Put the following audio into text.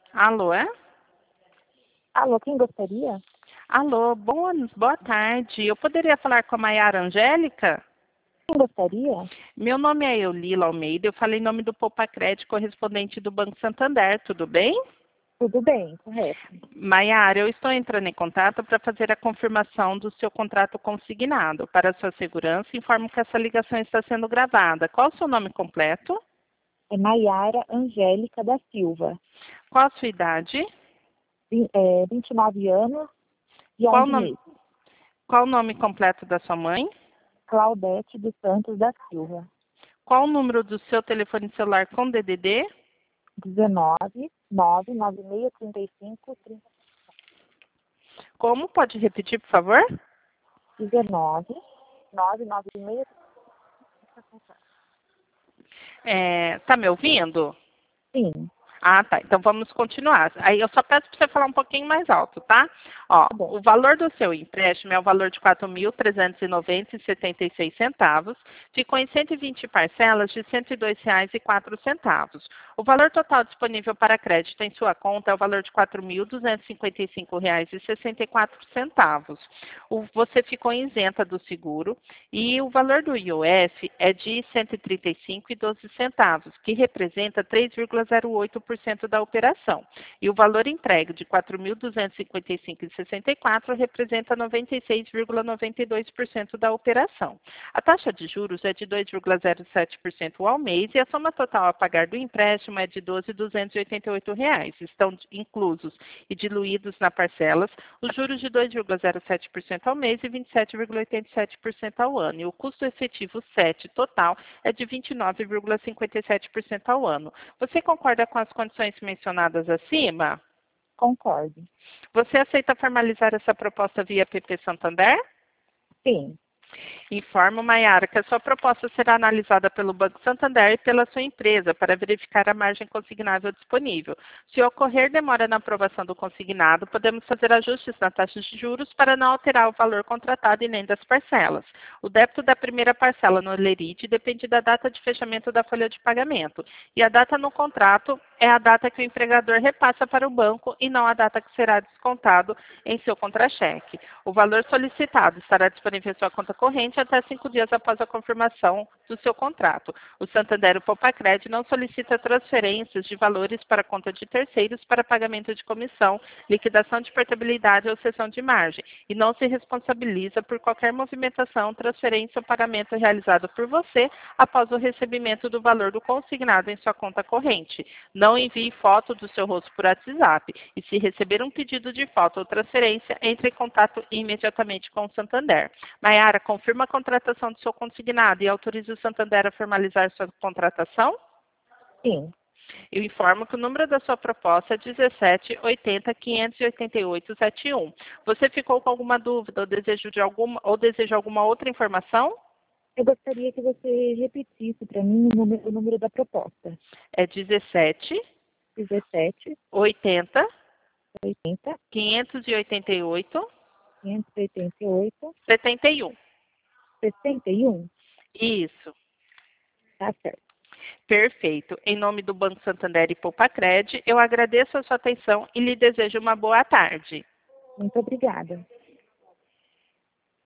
Alô, é? Alô, quem gostaria? Alô, boa tarde. Eu poderia falar com a Maiara Angélica? Quem gostaria? Meu nome é Eulila Almeida, eu falei em nome do Poupa Crédito, correspondente do Banco Santander, tudo bem? Tudo bem, correto. Maiara, eu estou entrando em contato para fazer a confirmação do seu contrato consignado. Para sua segurança, informo que essa ligação está sendo gravada. Qual o seu nome completo? É Maiara Angélica da Silva. Qual a sua idade? 29 anos e Qual o 11 nome, meses. qual o nome completo da sua mãe? Claudete dos Santos da Silva. Qual o número do seu telefone celular com DDD? 19 99635 30. Como? Pode repetir, por favor? 19 996. Tá me ouvindo? Sim, Ah, tá. Então vamos continuar. Aí eu só peço para você falar um pouquinho mais alto, tá? Ó, tá bom. o valor do seu empréstimo é o valor de R$ 4.390,76. Ficou em 120 parcelas de R$ 102,04. O valor total disponível para crédito em sua conta é o valor de R$ 4.255,64. Você ficou isenta do seguro e o valor do IOF é de R$ 135,12, que representa 3,08% da operação. E o valor entregue de R$ 4.255,64 representa 96,92% da operação. A taxa de juros é de 2,07% ao mês e a soma total a pagar do empréstimo é de R$ 12.288. Estão inclusos e diluídos na parcelas os juros de 2,07% ao mês e 27,87% ao ano. E o custo efetivo SET total é de 29,57% ao ano. Você concorda com as condições mencionadas acima? Concordo. Você aceita formalizar essa proposta via PP Santander? Sim, Informo, Maiara, que a sua proposta será analisada pelo Banco Santander e pela sua empresa para verificar a margem consignável disponível. Se ocorrer demora na aprovação do consignado, podemos fazer ajustes na taxa de juros para não alterar o valor contratado e nem das parcelas. O débito da primeira parcela no Lerite depende da data de fechamento da folha de pagamento, e a data no contrato é a data que o empregador repassa para o banco e não a data que será descontado em seu contra-cheque. O valor solicitado estará disponível em sua conta corrente até 5 dias após a confirmação do seu contrato. O Santander o Poupacred não solicita transferências de valores para a conta de terceiros para pagamento de comissão, liquidação de portabilidade ou cessão de margem, e não se responsabiliza por qualquer movimentação, transferência ou pagamento realizado por você após o recebimento do valor do consignado em sua conta corrente. Não envie foto do seu rosto por WhatsApp e, se receber um pedido de foto ou transferência, entre em contato imediatamente com o Santander. Maiara, confirma a contratação do seu consignado e autorize o Santander a formalizar sua contratação? sim. Eu informo que o número da sua proposta é 1780-588-71. Você ficou com alguma dúvida ou deseja alguma outra informação? Eu gostaria que você repetisse para mim o número da proposta. É 17 17 80 80 588 588 71. 61. Isso. Tá certo. Perfeito. Em nome do Banco Santander e Poupacred, eu agradeço a sua atenção e lhe desejo uma boa tarde. Muito obrigada.